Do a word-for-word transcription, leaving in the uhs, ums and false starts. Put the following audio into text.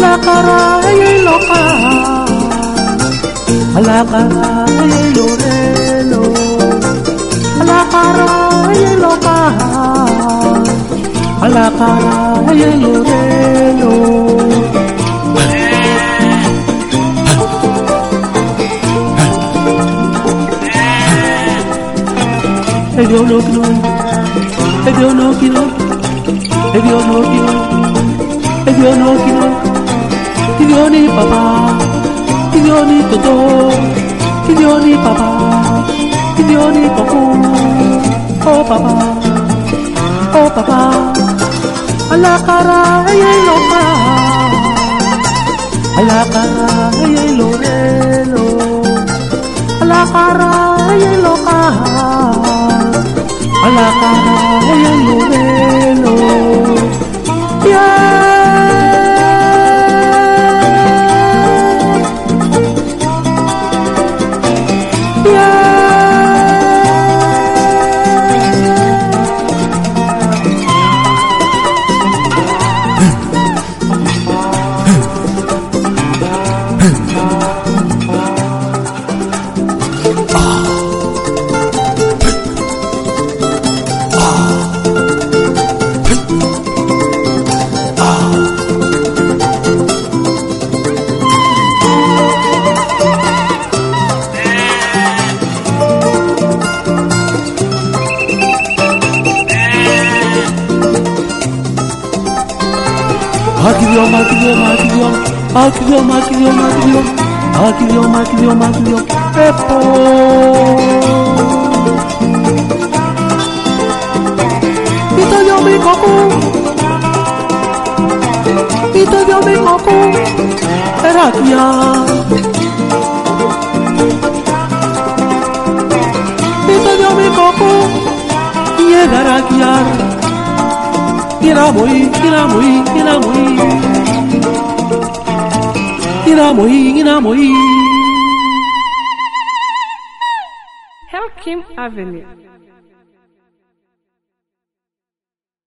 Alakaray loka, alakaray lorelo, alakaray loka, alakaray lorelo. If you're looking on, if you're looking on, if you're looking on, if you're looking on, if you're need papa, if you're need toto, if you're need papa, if you're need papa, oh papa, oh papa, alakaray loka, alakaray lorelo, alakaray loka. Alakaray lorelo, yeah. Akiliom, akiliom, akiliom, akiliom, akiliom, akiliom, akiliom, akiliom, akiliom, epo. Ito yung may koko, ito yung may koko, erakia. Ito yung may koko, yegarakia. Inamoy, inamoy, inamoy, inamoy, inamoy. Helkim Avenue.